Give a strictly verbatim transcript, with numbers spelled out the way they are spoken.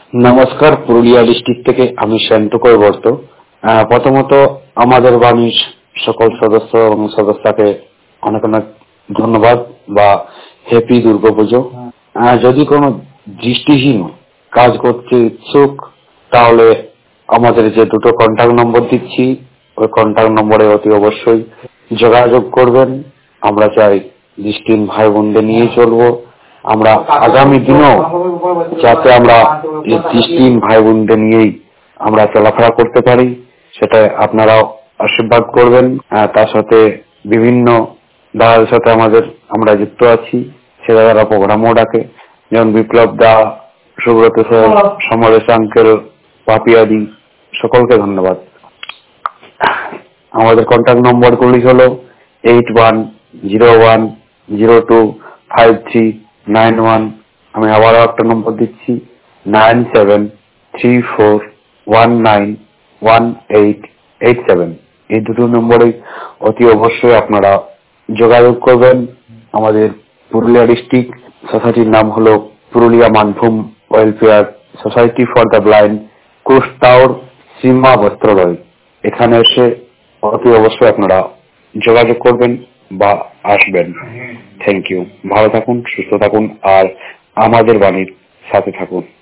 নমস্কার, পুরুলিয়া ডিস্ট্রিক্ট থেকে আমি শান্ত কৈবর্ত। প্রথমত আমাদের বাণীর সকল সদস্য এবং সদস্যকে অনেক অনেক ধন্যবাদ বা হ্যাপি দুর্গাপুজো। যদি কোনো দৃষ্টিহীন কাজ করতে ইচ্ছুক তাহলে আমাদের যে দুটো কন্ট্যাক্ট নম্বর দিচ্ছি ওই কন্ট্যাক্ট নম্বরে অতি অবশ্যই যোগাযোগ করবেন। আমরা চাই দৃষ্টিহীন ভাই বোনদের নিয়ে চলবো। আমরা আগামী দিনেও যাতে আমরা এই দৃষ্টিহীন ভাই বোনদের নিয়েই আমরা চলাফেরা করতে পারি সেটা আপনারাও আশীর্বাদ করবেন। তার সাথে বিভিন্ন দাদাদের সাথে আমাদের আমরা যুক্ত আছি, সে দাদারা প্রোগ্রামও ডাকে, যেমন বিপ্লব দা, সুব্রত স্যার, সমরেশ আঙ্কেল, পাপিয়াদি, সকলকে ধন্যবাদ। আমাদের কন্ট্যাক্ট নম্বর গুলি হলো eight one zero one zero two five three nine one. আমি আবারও একটা নম্বর দিচ্ছি, nine seven three four one nine one eight eight seven. এই দুটো নম্বরে অতি অবশ্যই আপনারা যোগাযোগ করবেন। আমাদের পুরুলিয়া ডিস্ট্রিক্ট সোসাইটির নাম হলো Purulia Manbhum welfare society for the blind, Kustaur, Seema Bastralaya. এখানে এসে অতি অবশ্যই আপনারা যোগাযোগ করবেন বা আসবেন। Thank you. ভালো থাকুন, সুস্থ থাকুন আর আমাদের বাণীর সাথে থাকুন।